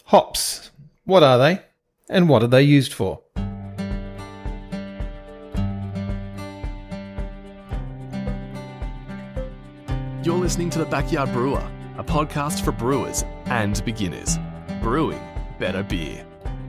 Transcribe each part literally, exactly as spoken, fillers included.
Hops. What are they? And what are they used for? You're listening to The Backyard Brewer, a podcast for brewers and beginners. Brewing better beer.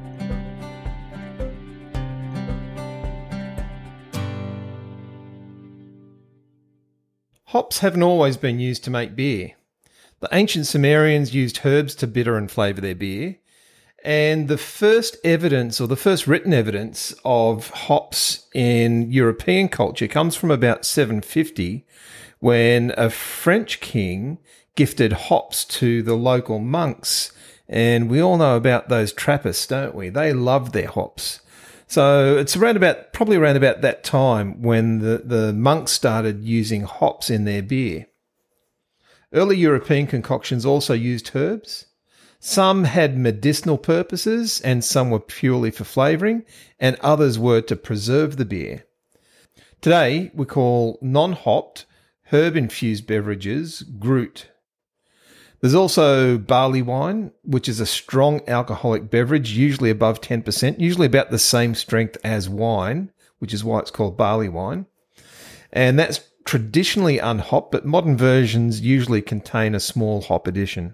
Hops haven't always been used to make beer. The ancient Sumerians used herbs to bitter and flavour their beer. And the first evidence, or the first written evidence of hops in European culture comes from about seven fifty, when a French king gifted hops to the local monks. And we all know about those Trappists, don't we? They loved their hops. So it's around about, probably around about that time when the, the monks started using hops in their beer. Early European concoctions also used herbs. Some had medicinal purposes and some were purely for flavouring, and others were to preserve the beer. Today, we call non-hopped, herb-infused beverages Gruit. There's also barley wine, which is a strong alcoholic beverage, usually above ten percent, usually about the same strength as wine, which is why it's called barley wine. And that's traditionally unhopped, but modern versions usually contain a small hop addition.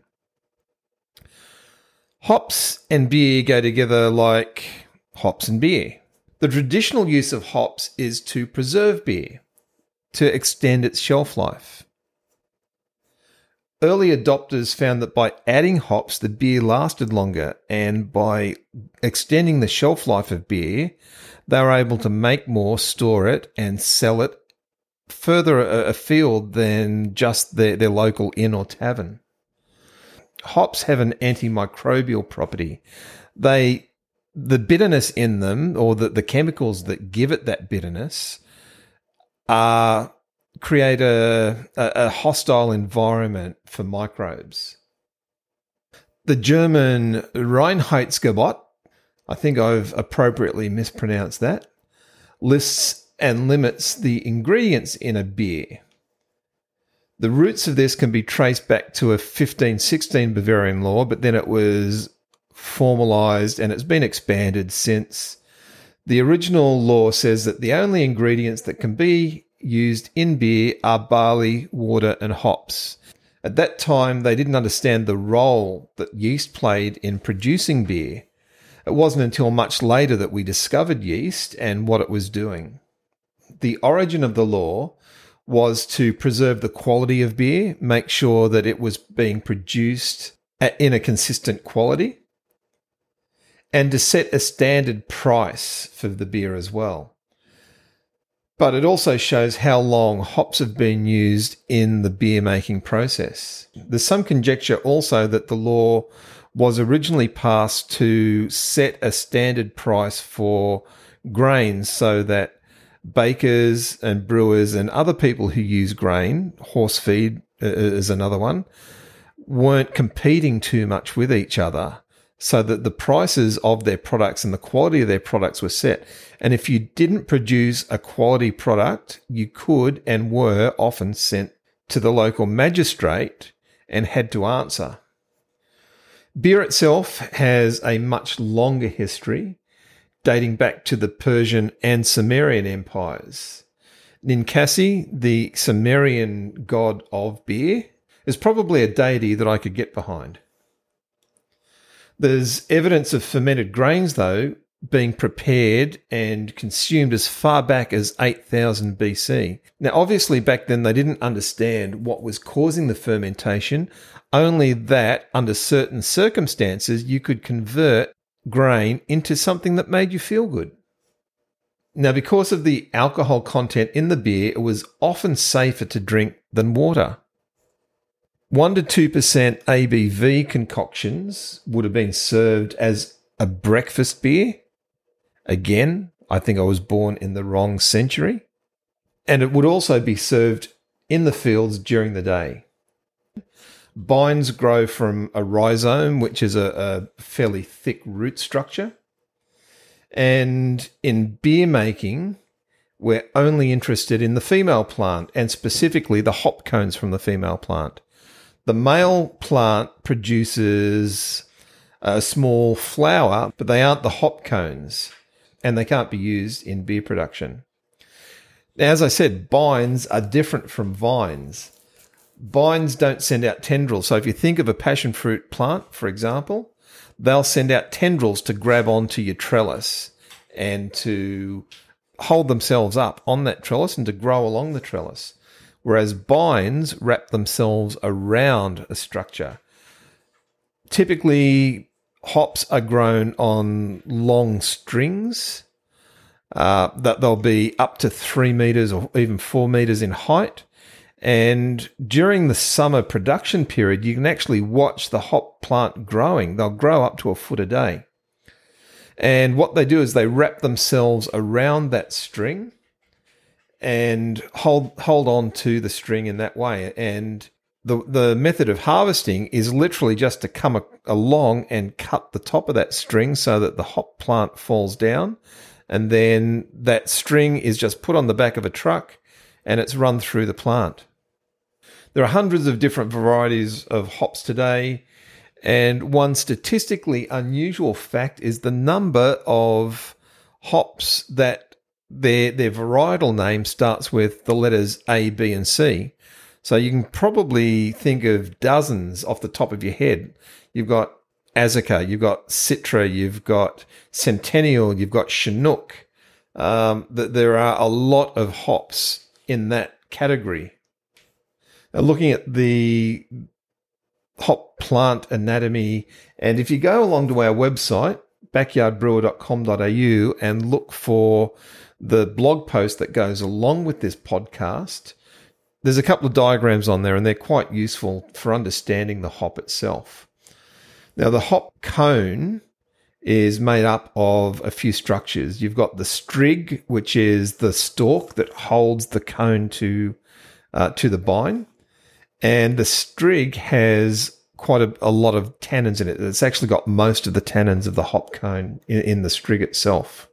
Hops and beer go together like hops and beer. The traditional use of hops is to preserve beer, to extend its shelf life. Early adopters found that by adding hops, the beer lasted longer, and by extending the shelf life of beer, they were able to make more, store it, and sell it further afield than just their, their local inn or tavern. Hops have an antimicrobial property. They, the bitterness in them, or the, the chemicals that give it that bitterness, are create a, a, a hostile environment for microbes. The German Reinheitsgebot, I think I've appropriately mispronounced that, lists and limits the ingredients in a beer. The roots of this can be traced back to a fifteen sixteen Bavarian law, but then it was formalised and it's been expanded since. The original law says that the only ingredients that can be used in beer are barley, water, and hops. At that time, they didn't understand the role that yeast played in producing beer. It wasn't until much later that we discovered yeast and what it was doing. The origin of the law was to preserve the quality of beer, make sure that it was being produced at, in a consistent quality, and to set a standard price for the beer as well. But it also shows how long hops have been used in the beer making process. There's some conjecture also that the law was originally passed to set a standard price for grains so that bakers and brewers and other people who use grain, horse feed is another one, weren't competing too much with each other, so that the prices of their products and the quality of their products were set. And if you didn't produce a quality product, you could and were often sent to the local magistrate and had to answer. Beer itself has a much longer history, dating back to the Persian and Sumerian empires. Ninkasi, the Sumerian god of beer, is probably a deity that I could get behind. There's evidence of fermented grains, though, being prepared and consumed as far back as eight thousand B C. Now, obviously, back then they didn't understand what was causing the fermentation, only that under certain circumstances you could convert grain into something that made you feel good. Now, because of the alcohol content in the beer, it was often safer to drink than water. one to two percent A B V concoctions would have been served as a breakfast beer. Again, I think I was born in the wrong century. And it would also be served in the fields during the day. Bines grow from a rhizome, which is a, a fairly thick root structure. And in beer making, we're only interested in the female plant, and specifically the hop cones from the female plant. The male plant produces a small flower, but they aren't the hop cones, and they can't be used in beer production. Now, as I said, bines are different from vines. Vines don't send out tendrils. So if you think of a passion fruit plant, for example, they'll send out tendrils to grab onto your trellis and to hold themselves up on that trellis and to grow along the trellis. Whereas vines wrap themselves around a structure. Typically, hops are grown on long strings uh, that they'll be up to three meters or even four meters in height. And during the summer production period, you can actually watch the hop plant growing. They'll grow up to a foot a day. And what they do is they wrap themselves around that string and hold hold on to the string in that way. And the the method of harvesting is literally just to come a, along and cut the top of that string so that the hop plant falls down. And then that string is just put on the back of a truck and it's run through the plant. There are hundreds of different varieties of hops today, and one statistically unusual fact is the number of hops that their their varietal name starts with the letters A, B, and C. So you can probably think of dozens off the top of your head. You've got Azacca, you've got Citra, you've got Centennial, you've got Chinook. Um, there are a lot of hops in that category. Now, looking at the hop plant anatomy, and if you go along to our website, backyard brewer dot com dot a u, and look for the blog post that goes along with this podcast, there's a couple of diagrams on there, and they're quite useful for understanding the hop itself. Now, the hop cone is made up of a few structures. You've got the strig, which is the stalk that holds the cone to uh, to the bine. And the strig has quite a, a lot of tannins in it. It's actually got most of the tannins of the hop cone in, in the strig itself.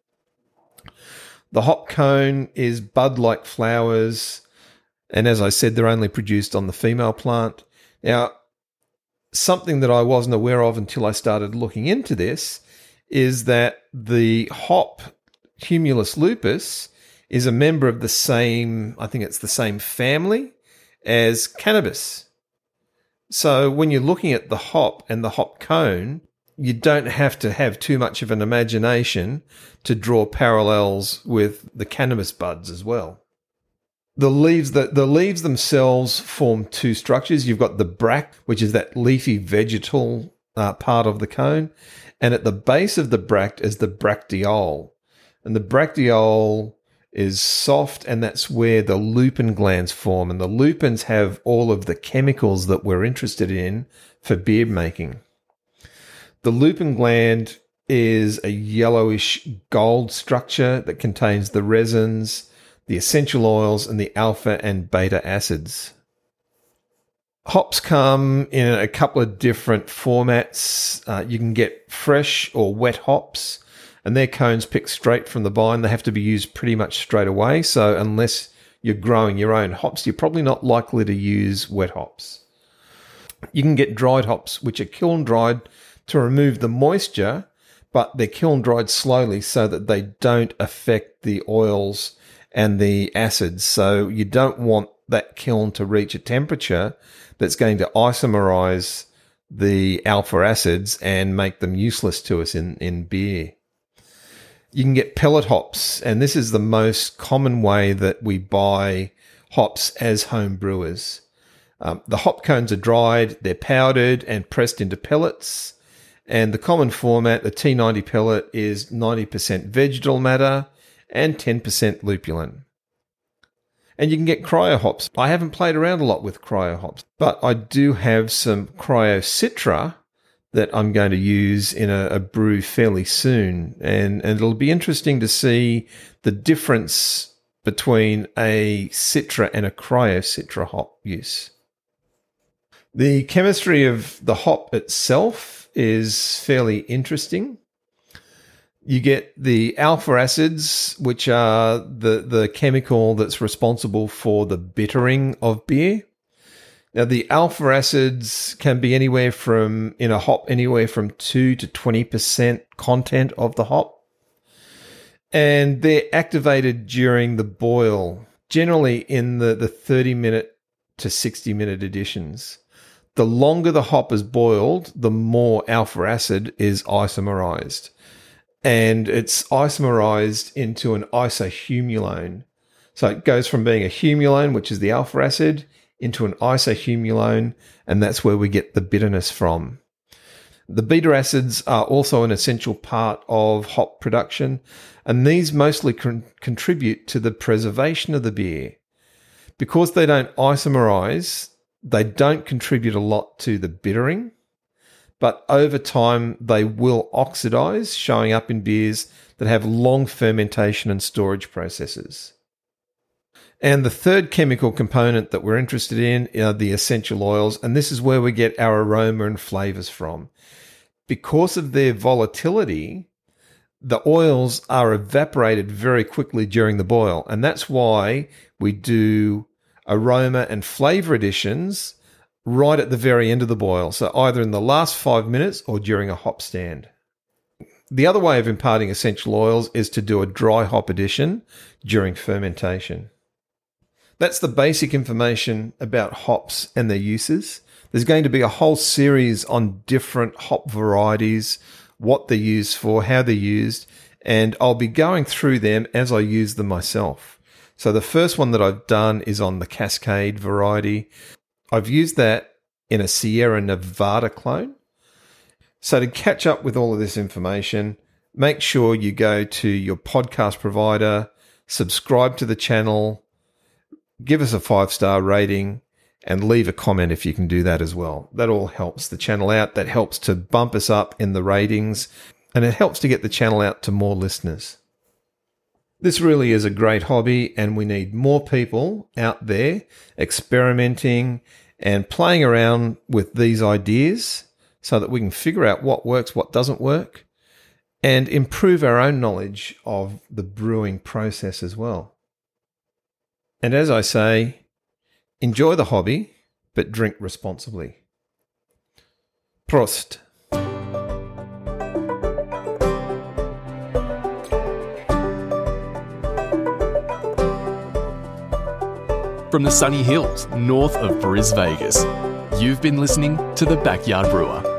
The hop cone is bud-like flowers, and as I said, they're only produced on the female plant. Now, something that I wasn't aware of until I started looking into this is that the hop, Humulus lupus, is a member of the same, I think it's the same family as cannabis. So when you're looking at the hop and the hop cone, you don't have to have too much of an imagination to draw parallels with the cannabis buds as well. The leaves, the, the leaves themselves form two structures. You've got the bract, which is that leafy vegetal uh, part of the cone, and at the base of the bract is the bracteole. And the bracteole is soft, and that's where the lupin glands form. And the lupins have all of the chemicals that we're interested in for beer making. The lupin gland is a yellowish gold structure that contains the resins, the essential oils, and the alpha and beta acids. Hops come in a couple of different formats. Uh, you can get fresh or wet hops, and their cones picked straight from the vine. They have to be used pretty much straight away. So unless you're growing your own hops, you're probably not likely to use wet hops. You can get dried hops, which are kiln dried to remove the moisture, but they're kiln dried slowly so that they don't affect the oils and the acids. So you don't want that kiln to reach a temperature that's going to isomerize the alpha acids and make them useless to us in, in beer. You can get pellet hops, and this is the most common way that we buy hops as home brewers. Um, the hop cones are dried, they're powdered and pressed into pellets, and the common format, the T ninety pellet, is ninety percent vegetal matter and ten percent lupulin. And you can get cryo hops. I haven't played around a lot with cryo hops, but I do have some cryo citra that I'm going to use in a, a brew fairly soon. And, and it'll be interesting to see the difference between a citra and a cryo citra hop use. The chemistry of the hop itself is fairly interesting. You get the alpha acids, which are the, the chemical that's responsible for the bittering of beer. Now, the alpha acids can be anywhere from, in a hop, anywhere from two to twenty percent content of the hop. And they're activated during the boil, generally in the, the thirty minute to sixty minute editions. The longer the hop is boiled, the more alpha acid is isomerized. And it's isomerized into an isohumulone. So it goes from being a humulone, which is the alpha acid, into an isohumulone, and that's where we get the bitterness from. The beta acids are also an essential part of hop production, and these mostly con- contribute to the preservation of the beer. Because they don't isomerize, they don't contribute a lot to the bittering, but over time they will oxidize, showing up in beers that have long fermentation and storage processes. And the third chemical component that we're interested in are the essential oils, and this is where we get our aroma and flavors from. Because of their volatility, the oils are evaporated very quickly during the boil, and that's why we do aroma and flavor additions right at the very end of the boil, so either in the last five minutes or during a hop stand. The other way of imparting essential oils is to do a dry hop addition during fermentation. That's the basic information about hops and their uses. There's going to be a whole series on different hop varieties, what they're used for, how they're used, and I'll be going through them as I use them myself. So the first one that I've done is on the Cascade variety. I've used that in a Sierra Nevada clone. So to catch up with all of this information, make sure you go to your podcast provider, subscribe to the channel, give us a five-star rating, and leave a comment if you can do that as well. That all helps the channel out. That helps to bump us up in the ratings, and it helps to get the channel out to more listeners. This really is a great hobby, and we need more people out there experimenting and playing around with these ideas so that we can figure out what works, what doesn't work, and improve our own knowledge of the brewing process as well. And as I say, enjoy the hobby, but drink responsibly. Prost. From the sunny hills north of Bris Vegas, you've been listening to The Backyard Brewer.